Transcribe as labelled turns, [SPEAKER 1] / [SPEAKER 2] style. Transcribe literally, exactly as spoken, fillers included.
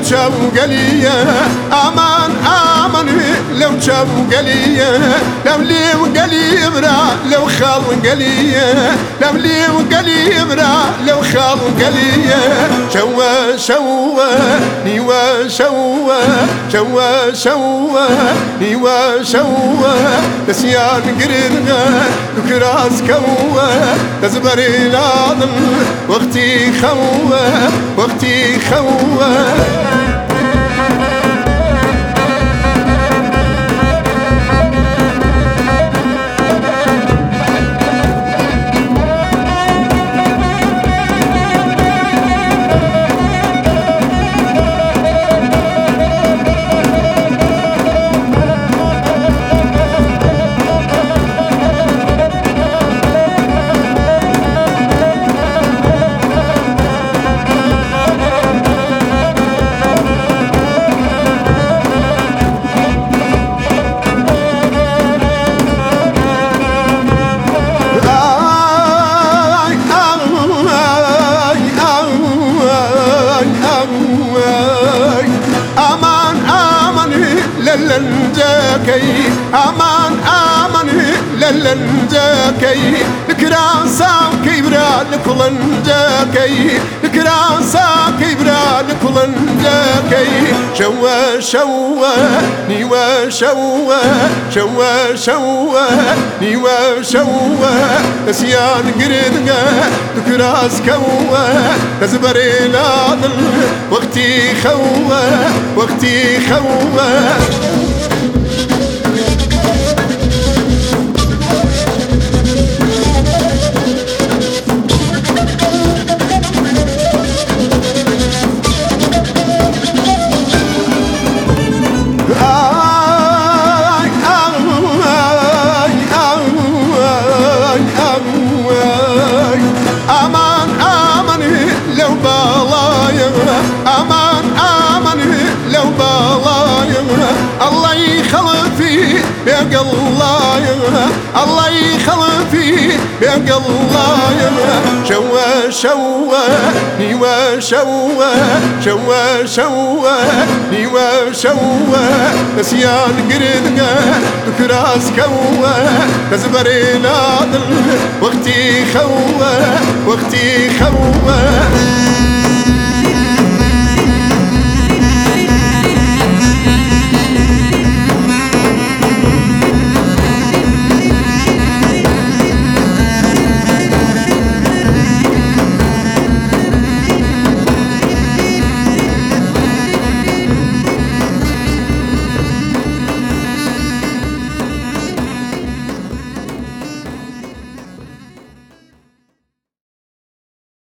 [SPEAKER 1] شاو قليا امان امان لو شاو قليا لو لي وقلي برا لو خال قليا لو لي وقلي برا لو خال قليا شوا شوا نيوا شوا شوا شوا نيوا شوا نسيان قرنا كراس كوا تزبري ناظم وقتي خوا وقتي خوا للنجاكي امان امان للنجاكي كراسا كبرى لكل نجاكي كراسا كبرى لكل نجاكي شوا شوا نيوا شوا شوا شوا نيوا شوا نسيان قردنا كراس كوا تزبري ناضل وقتي خوا وقتي خوا امان امان لو بالايا الله يخلفي بيق الله الله يخلفي بيق الله شوا شوا نيوا شوا شوا شوا نيوا شوا نسيان قردنا كراس كوا تزبري ناضل وقتي خوا وقتي خوا